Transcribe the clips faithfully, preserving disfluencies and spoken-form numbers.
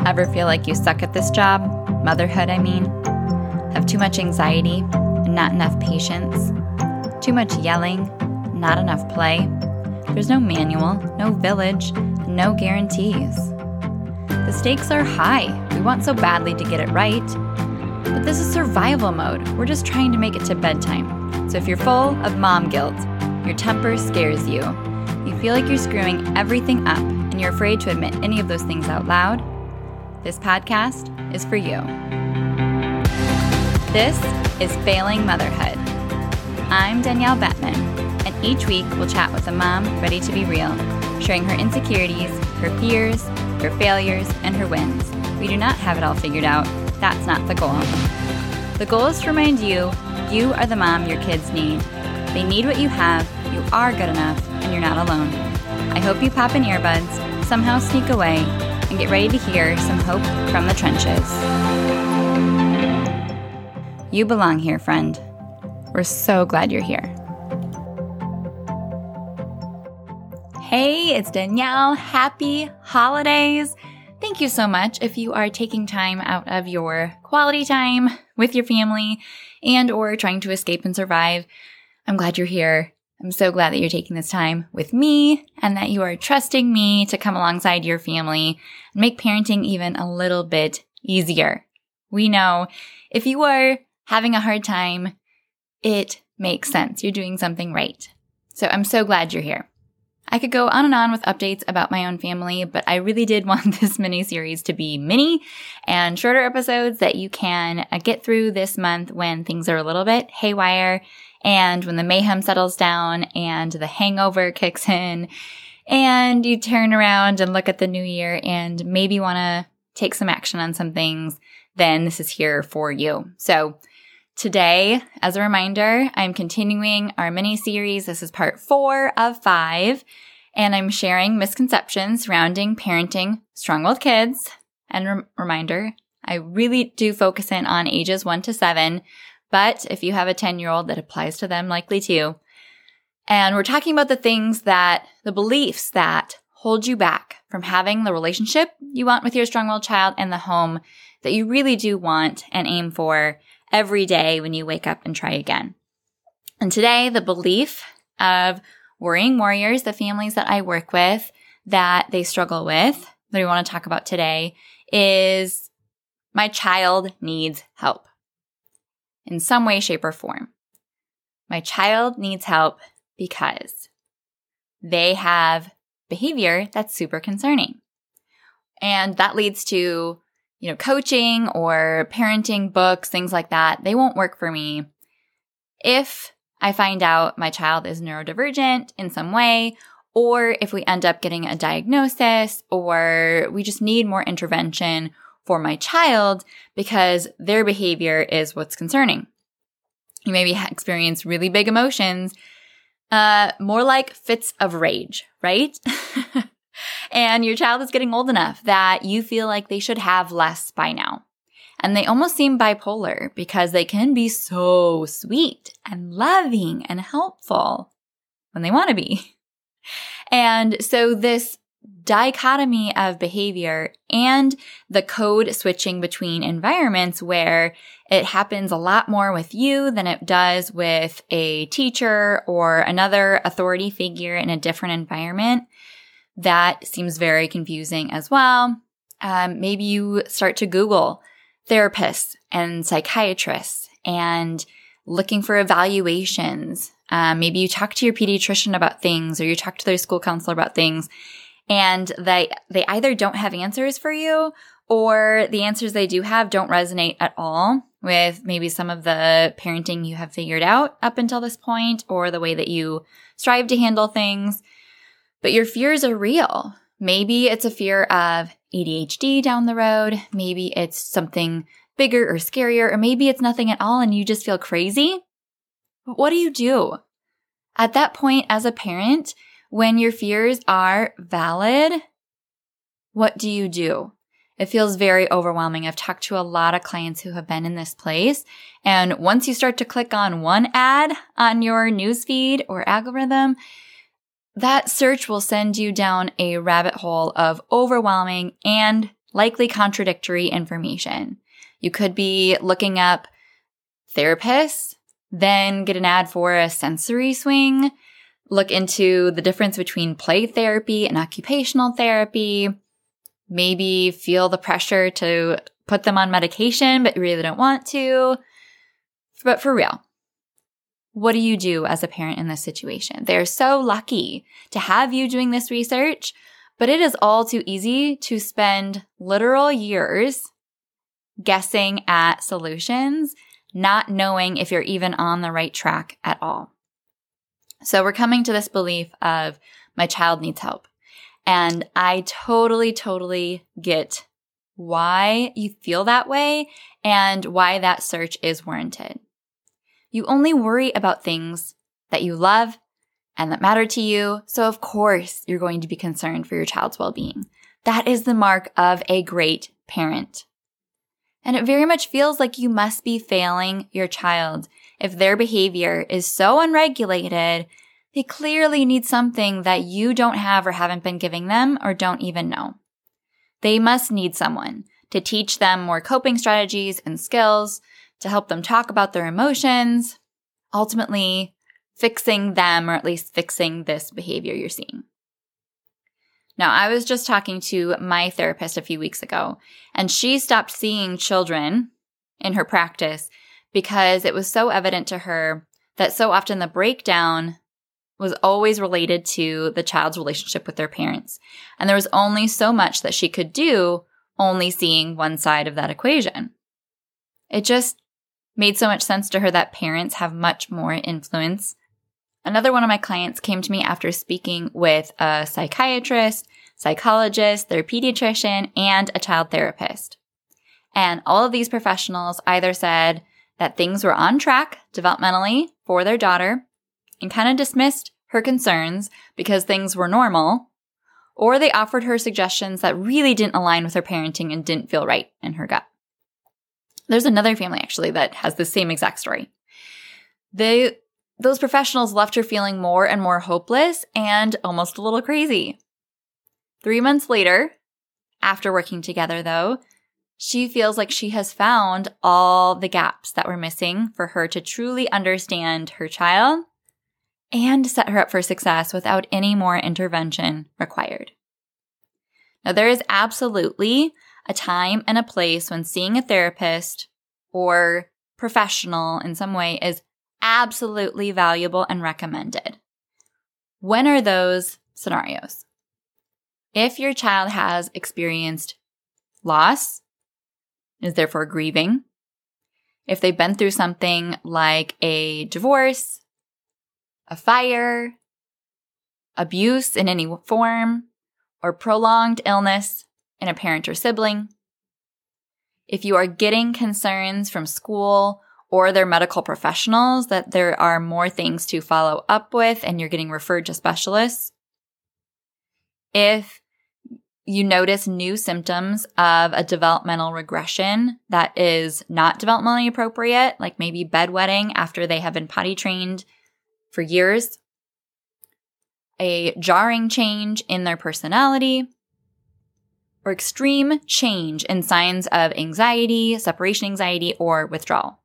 Ever feel like you suck at this job? Motherhood, I mean. Have too much anxiety and not enough patience? Too much yelling, not enough play? There's no manual, no village, no guarantees. The stakes are high. We want so badly to get it right. But this is survival mode. We're just trying to make it to bedtime. So if you're full of mom guilt, your temper scares you, you feel like you're screwing everything up, and you're afraid to admit any of those things out loud, this podcast is for you. This is Failing Motherhood. I'm Danielle Bettman, and each week we'll chat with a mom ready to be real, sharing her insecurities, her fears, her failures, and her wins. We do not have it all figured out. That's not the goal. The goal is to remind you, you are the mom your kids need. They need what you have, you are good enough, and you're not alone. I hope you pop in earbuds, somehow sneak away, and get ready to hear some hope from the trenches. You belong here, friend. We're so glad you're here. Hey, it's Danielle. Happy holidays. Thank you so much if you are taking time out of your quality time with your family and or trying to escape and survive. I'm glad you're here. I'm so glad that you're taking this time with me and that you are trusting me to come alongside your family and make parenting even a little bit easier. We know if you are having a hard time, it makes sense. You're doing something right. So I'm so glad you're here. I could go on and on with updates about my own family, but I really did want this mini-series to be mini and shorter episodes that you can get through this month when things are a little bit haywire and when the mayhem settles down and the hangover kicks in and you turn around and look at the new year and maybe want to take some action on some things, then this is here for you. So today, as a reminder, I'm continuing our mini-series. This is part four of five, and I'm sharing misconceptions surrounding parenting strong-willed kids. And re- reminder, I really do focus in on ages one to seven, but if you have a ten-year-old, that applies to them likely too. And we're talking about the things that, the beliefs that hold you back from having the relationship you want with your strong-willed child and the home that you really do want and aim for every day when you wake up and try again. And today, the belief of worrying warriors, the families that I work with, that they struggle with, that we want to talk about today, is my child needs help in some way, shape, or form. My child needs help because they have behavior that's super concerning. And that leads to you know, coaching or parenting books, things like that. They won't work for me if I find out my child is neurodivergent in some way, or if we end up getting a diagnosis, or we just need more intervention for my child because their behavior is what's concerning. You maybe experience really big emotions, uh, more like fits of rage, right? And your child is getting old enough that you feel like they should have less by now. And they almost seem bipolar because they can be so sweet and loving and helpful when they want to be. And so this dichotomy of behavior and the code switching between environments where it happens a lot more with you than it does with a teacher or another authority figure in a different environment, that seems very confusing as well. Um, maybe you start to Google therapists and psychiatrists and looking for evaluations. Um, maybe you talk to your pediatrician about things or you talk to their school counselor about things, and they they either don't have answers for you or the answers they do have don't resonate at all with maybe some of the parenting you have figured out up until this point or the way that you strive to handle things. But your fears are real. Maybe it's a fear of A D H D down the road. Maybe it's something bigger or scarier, or maybe it's nothing at all and you just feel crazy. But what do you do? At that point, as a parent, when your fears are valid, what do you do? It feels very overwhelming. I've talked to a lot of clients who have been in this place. And once you start to click on one ad on your newsfeed or algorithm, that search will send you down a rabbit hole of overwhelming and likely contradictory information. You could be looking up therapists, then get an ad for a sensory swing, look into the difference between play therapy and occupational therapy, maybe feel the pressure to put them on medication, but you really don't want to. But for real, what do you do as a parent in this situation? They're so lucky to have you doing this research, but it is all too easy to spend literal years guessing at solutions, not knowing if you're even on the right track at all. So we're coming to this belief of my child needs help. And I totally, totally get why you feel that way and why that search is warranted. You only worry about things that you love and that matter to you, so of course you're going to be concerned for your child's well-being. That is the mark of a great parent. And it very much feels like you must be failing your child. If their behavior is so unregulated, they clearly need something that you don't have or haven't been giving them or don't even know. They must need someone to teach them more coping strategies and skills, to help them talk about their emotions, ultimately fixing them or at least fixing this behavior you're seeing. Now, I was just talking to my therapist a few weeks ago, and she stopped seeing children in her practice because it was so evident to her that so often the breakdown was always related to the child's relationship with their parents. And there was only so much that she could do only seeing one side of that equation. It just made so much sense to her that parents have much more influence. Another one of my clients came to me after speaking with a psychiatrist, psychologist, their pediatrician, and a child therapist. And all of these professionals either said that things were on track developmentally for their daughter and kind of dismissed her concerns because things were normal, or they offered her suggestions that really didn't align with her parenting and didn't feel right in her gut. There's another family actually that has the same exact story. They, those professionals left her feeling more and more hopeless and almost a little crazy. Three months later, after working together though, she feels like she has found all the gaps that were missing for her to truly understand her child and set her up for success without any more intervention required. Now, there is absolutely a time and a place when seeing a therapist or professional in some way is absolutely valuable and recommended. When are those scenarios? If your child has experienced loss, is therefore grieving, if they've been through something like a divorce, a fire, abuse in any form, or prolonged illness in a parent or sibling, if you are getting concerns from school or their medical professionals that there are more things to follow up with and you're getting referred to specialists, if you notice new symptoms of a developmental regression that is not developmentally appropriate, like maybe bedwetting after they have been potty trained for years, a jarring change in their personality, or extreme change in signs of anxiety, separation anxiety, or withdrawal.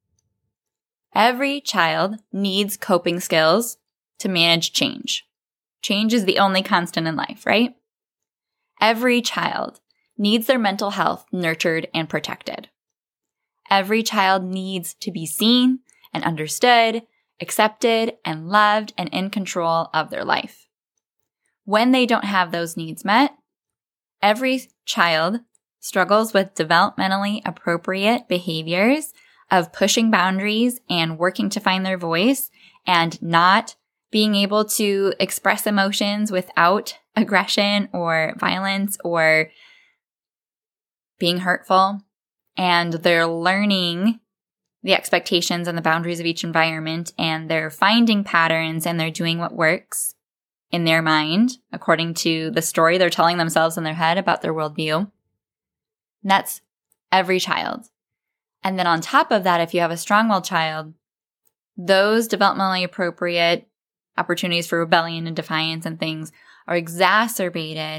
Every child needs coping skills to manage change. Change is the only constant in life, right? Every child needs their mental health nurtured and protected. Every child needs to be seen and understood, accepted and loved and in control of their life. When they don't have those needs met, every child struggles with developmentally appropriate behaviors of pushing boundaries and working to find their voice and not being able to express emotions without aggression or violence or being hurtful. And they're learning the expectations and the boundaries of each environment, and they're finding patterns and they're doing what works in their mind according to the story they're telling themselves in their head about their worldview. And that's every child. And then on top of that, if you have a strong-willed child, those developmentally appropriate opportunities for rebellion and defiance and things are exacerbated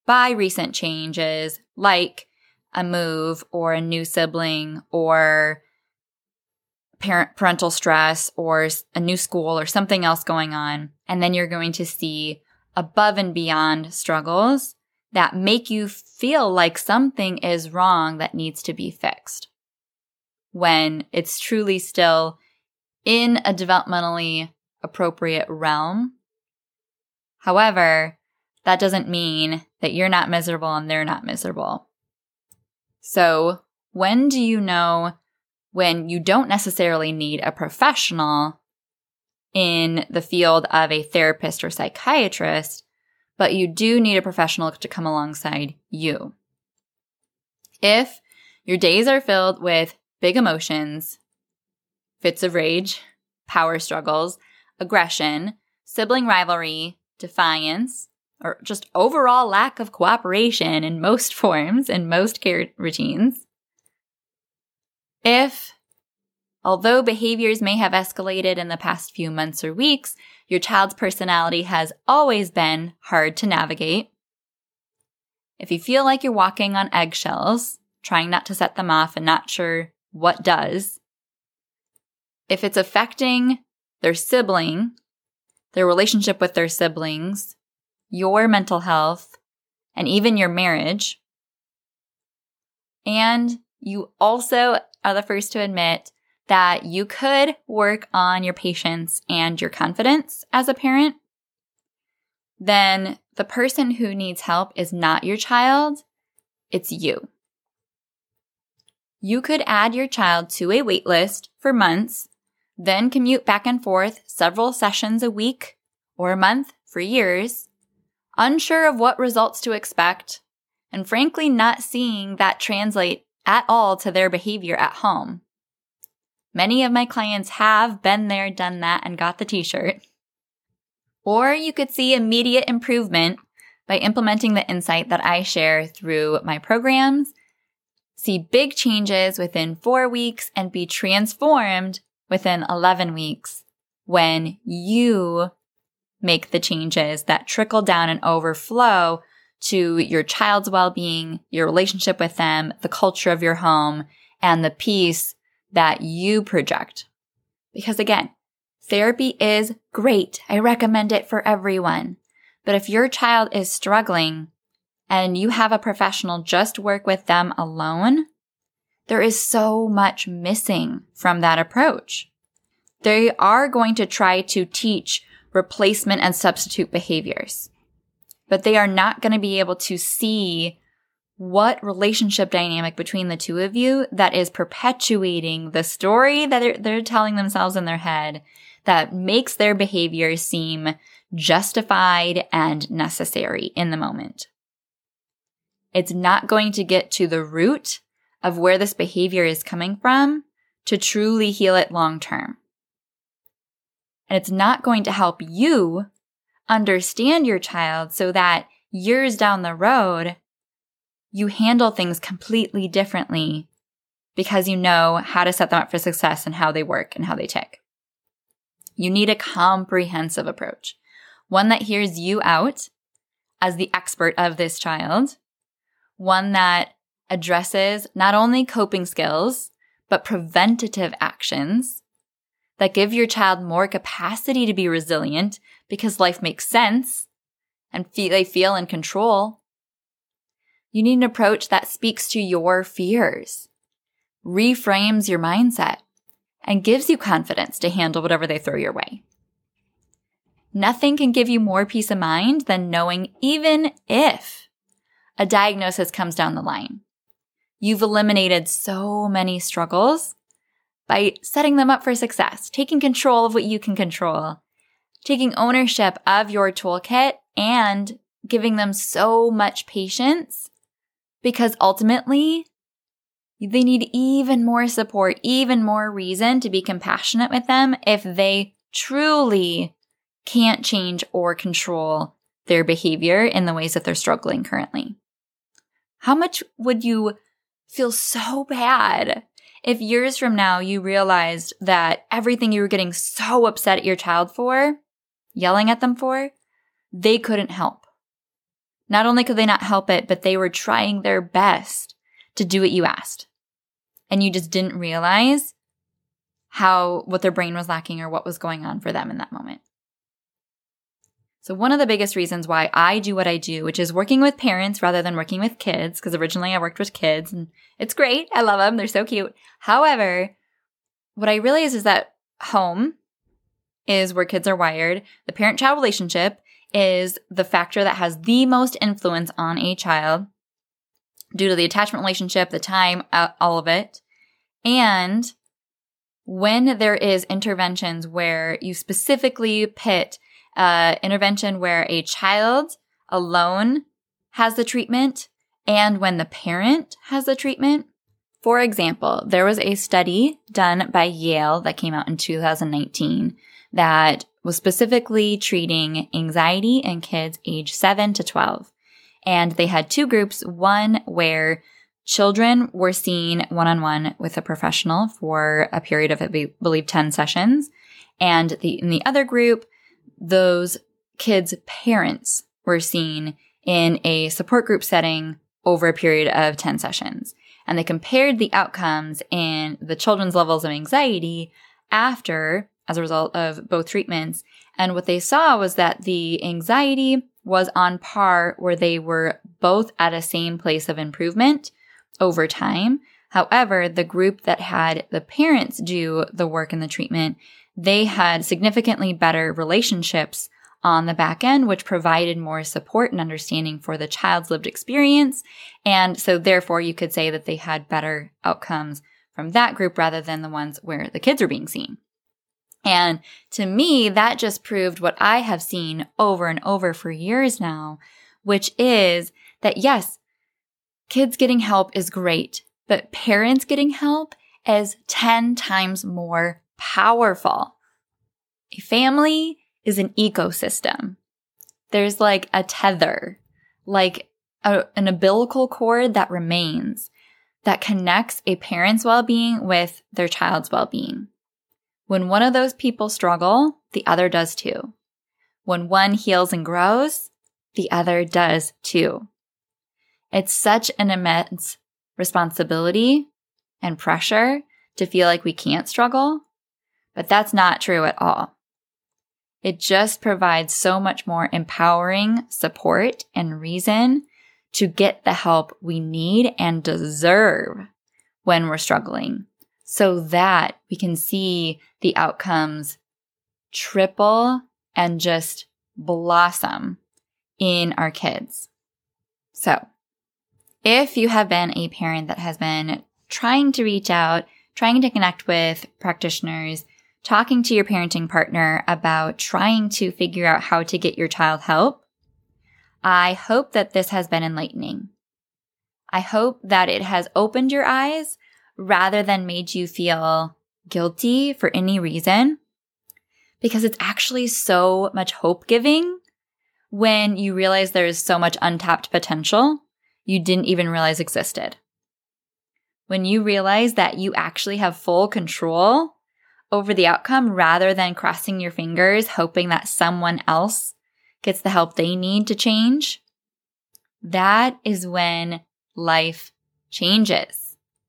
by recent changes like a move or a new sibling or parent parental stress or a new school or something else going on. And then you're going to see above and beyond struggles that make you feel like something is wrong that needs to be fixed, when it's truly still in a developmentally appropriate realm. However, that doesn't mean that you're not miserable and they're not miserable. So when do you know when you don't necessarily need a professional in the field of a therapist or psychiatrist, but you do need a professional to come alongside you? If your days are filled with big emotions, fits of rage, power struggles, aggression, sibling rivalry, defiance, or just overall lack of cooperation in most forms and most care routines. If, although behaviors may have escalated in the past few months or weeks, your child's personality has always been hard to navigate. If you feel like you're walking on eggshells, trying not to set them off and not sure what does. If it's affecting their sibling, their relationship with their siblings, your mental health, and even your marriage. And you also are the first to admit that you could work on your patience and your confidence as a parent, then the person who needs help is not your child, it's you. You could add your child to a wait list for months, then commute back and forth several sessions a week or a month for years, unsure of what results to expect, and frankly not seeing that translate at all to their behavior at home. Many of my clients have been there, done that, and got the t-shirt. Or you could see immediate improvement by implementing the insight that I share through my programs, see big changes within four weeks, and be transformed within eleven weeks when you make the changes that trickle down and overflow to your child's well-being, your relationship with them, the culture of your home, and the peace that you project. Because again, therapy is great. I recommend it for everyone. But if your child is struggling and you have a professional just work with them alone, there is so much missing from that approach. They are going to try to teach replacement and substitute behaviors, but they are not going to be able to see what relationship dynamic between the two of you that is perpetuating the story that they're, they're telling themselves in their head that makes their behavior seem justified and necessary in the moment. It's not going to get to the root of where this behavior is coming from to truly heal it long term. And it's not going to help you understand your child so that years down the road, you handle things completely differently because you know how to set them up for success and how they work and how they tick. You need a comprehensive approach, one that hears you out as the expert of this child, one that addresses not only coping skills, but preventative actions that give your child more capacity to be resilient because life makes sense and feel, they feel in control. You need an approach that speaks to your fears, reframes your mindset, and gives you confidence to handle whatever they throw your way. Nothing can give you more peace of mind than knowing even if a diagnosis comes down the line, you've eliminated so many struggles by setting them up for success, taking control of what you can control, taking ownership of your toolkit, and giving them so much patience because ultimately they need even more support, even more reason to be compassionate with them if they truly can't change or control their behavior in the ways that they're struggling currently. How much would you feel so bad if years from now you realized that everything you were getting so upset at your child for, yelling at them for, they couldn't help? Not only could they not help it, but they were trying their best to do what you asked. And you just didn't realize how, what their brain was lacking or what was going on for them in that moment. So one of the biggest reasons why I do what I do, which is working with parents rather than working with kids, because originally I worked with kids and it's great. I love them. They're so cute. However, what I realize is that home is where kids are wired. The parent-child relationship is the factor that has the most influence on a child due to the attachment relationship, the time, all of it. And when there is interventions where you specifically pit uh, intervention where a child alone has the treatment and when the parent has the treatment. For example, there was a study done by Yale that came out in two thousand nineteen that was specifically treating anxiety in kids age seven to twelve. And they had two groups, one where children were seen one-on-one with a professional for a period of, I believe, ten sessions. And the, in the other group, those kids' parents were seen in a support group setting over a period of ten sessions. And they compared the outcomes in the children's levels of anxiety after, as a result of both treatments. And what they saw was that the anxiety was on par where they were both at a same place of improvement over time. However, the group that had the parents do the work in the treatment, they had significantly better relationships on the back end, which provided more support and understanding for the child's lived experience. And so therefore, you could say that they had better outcomes from that group rather than the ones where the kids are being seen. And to me, that just proved what I have seen over and over for years now, which is that yes, kids getting help is great, but parents getting help is ten times more powerful. A family is an ecosystem. There's like a tether, like a, an umbilical cord that remains, that connects a parent's well-being with their child's well-being. When one of those people struggle, the other does too. When one heals and grows, the other does too. It's such an immense responsibility and pressure to feel like we can't struggle, but that's not true at all. It just provides so much more empowering support and reason to get the help we need and deserve when we're struggling, so that we can see the outcomes triple and just blossom in our kids. So, if you have been a parent that has been trying to reach out, trying to connect with practitioners, talking to your parenting partner about trying to figure out how to get your child help, I hope that this has been enlightening. I hope that it has opened your eyes rather than made you feel guilty for any reason, because it's actually so much hope-giving when you realize there is so much untapped potential you didn't even realize existed. When you realize that you actually have full control over the outcome rather than crossing your fingers, hoping that someone else gets the help they need to change, that is when life changes.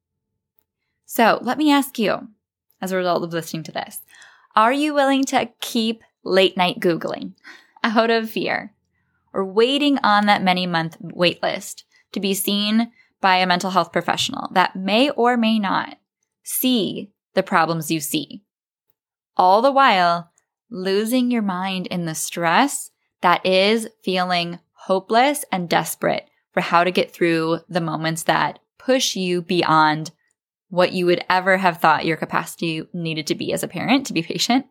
So let me ask you, as a result of listening to this, are you willing to keep late night Googling out of fear or waiting on that many month wait list to be seen by a mental health professional that may or may not see the problems you see, all the while losing your mind in the stress that is feeling hopeless and desperate for how to get through the moments that push you beyond what you would ever have thought your capacity needed to be as a parent to be patient?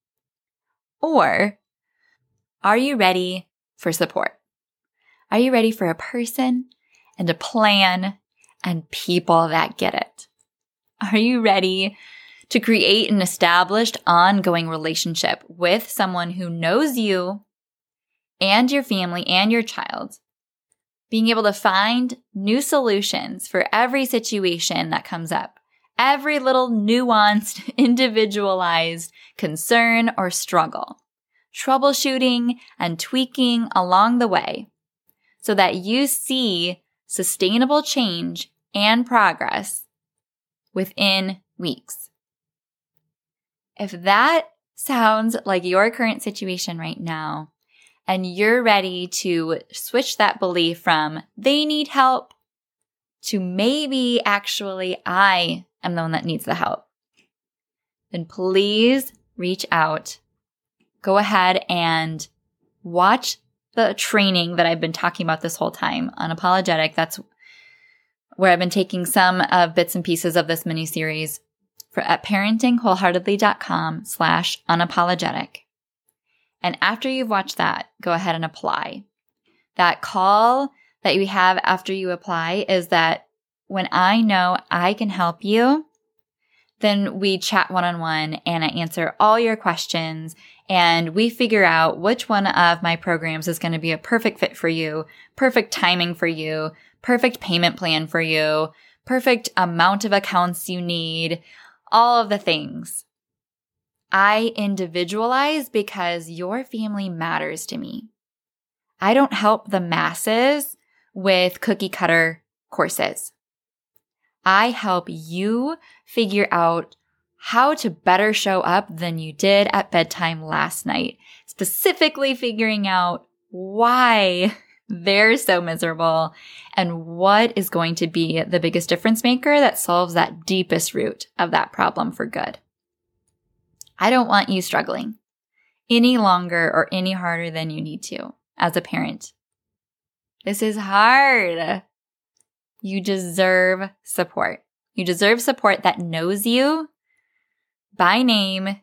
Or are you ready for support? Are you ready for a person and a plan and people that get it? Are you ready to create an established ongoing relationship with someone who knows you and your family and your child, being able to find new solutions for every situation that comes up, every little nuanced, individualized concern or struggle, troubleshooting and tweaking along the way, so that you see sustainable change and progress within weeks. If that sounds like your current situation right now, and you're ready to switch that belief from they need help to maybe actually I am the one that needs the help, then please reach out. Go ahead and watch the training that I've been talking about this whole time, Unapologetic. That's where I've been taking some of bits and pieces of this mini-series for at parentingwholeheartedly.com slash unapologetic. And after you've watched that, go ahead and apply. That call that you have after you apply is that when I know I can help you, then we chat one-on-one and I answer all your questions and we figure out which one of my programs is going to be a perfect fit for you, perfect timing for you, perfect payment plan for you, perfect amount of accounts you need, all of the things. I individualize because your family matters to me. I don't help the masses with cookie cutter courses. I help you figure out how to better show up than you did at bedtime last night, specifically figuring out why they're so miserable and what is going to be the biggest difference maker that solves that deepest root of that problem for good. I don't want you struggling any longer or any harder than you need to as a parent. This is hard. You deserve support. You deserve support that knows you by name,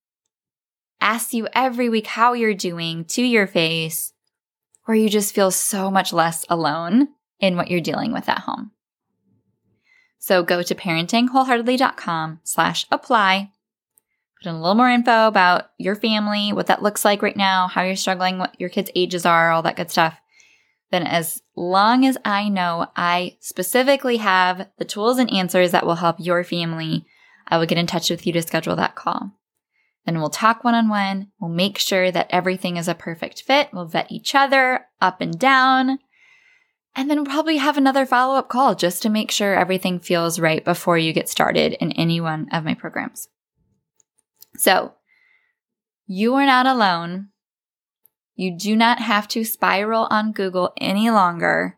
asks you every week how you're doing to your face, where you just feel so much less alone in what you're dealing with at home. So go to parentingwholeheartedly.com slash apply. Put in a little more info about your family, what that looks like right now, how you're struggling, what your kids' ages are, all that good stuff. Then as long as I know I specifically have the tools and answers that will help your family, I will get in touch with you to schedule that call. Then we'll talk one-on-one. We'll make sure that everything is a perfect fit. We'll vet each other up and down. And then we'll probably have another follow-up call just to make sure everything feels right before you get started in any one of my programs. So, you are not alone. You do not have to spiral on Google any longer.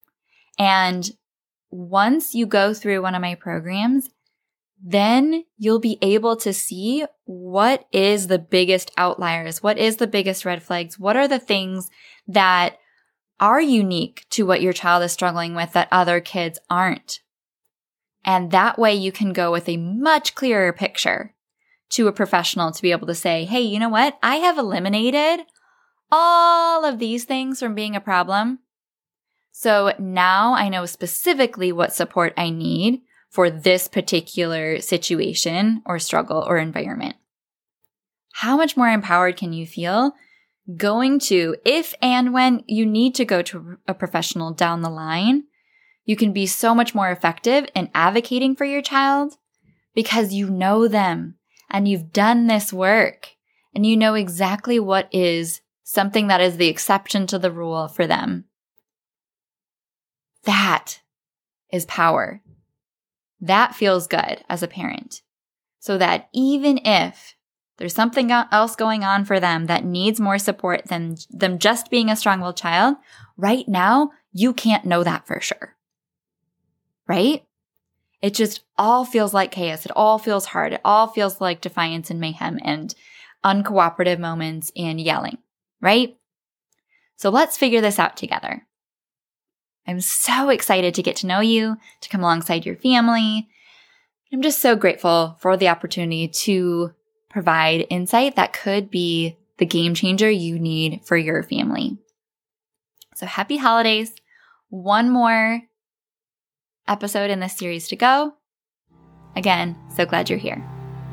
And once you go through one of my programs, then you'll be able to see what is the biggest outliers, what is the biggest red flags, what are the things that are unique to what your child is struggling with that other kids aren't. And that way you can go with a much clearer picture to a professional to be able to say, hey, you know what? I have eliminated all of these things from being a problem. So now I know specifically what support I need for this particular situation or struggle or environment. How much more empowered can you feel going to, if and when you need to go to a professional down the line, you can be so much more effective in advocating for your child because you know them and you've done this work and you know exactly what is something that is the exception to the rule for them. That is power. That feels good as a parent. So that even if there's something else going on for them that needs more support than them just being a strong-willed child, right now, you can't know that for sure. Right? It just all feels like chaos. It all feels hard. It all feels like defiance and mayhem and uncooperative moments and yelling. Right? So let's figure this out together. I'm so excited to get to know you, to come alongside your family. I'm just so grateful for the opportunity to provide insight that could be the game changer you need for your family. So happy holidays. One more episode in this series to go. Again, so glad you're here.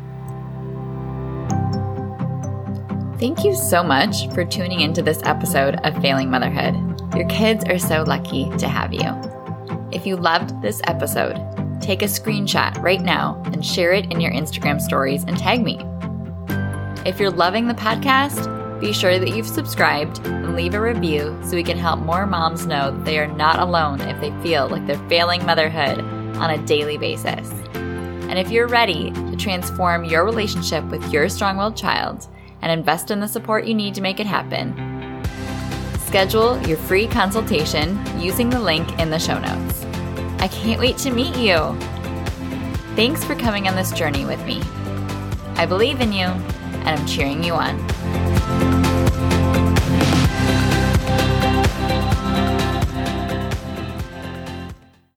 Thank you so much for tuning into this episode of Failing Motherhood. Your kids are so lucky to have you. If you loved this episode, take a screenshot right now and share it in your Instagram stories and tag me. If you're loving the podcast, Be sure that you've subscribed and leave a review so we can help more moms know that they are not alone if they feel like they're failing motherhood on a daily basis. And if you're ready to transform your relationship with your strong-willed child and invest in the support you need to make it happen, schedule your free consultation using the link in the show notes. I can't wait to meet you. Thanks for coming on this journey with me. I believe in you, and I'm cheering you on.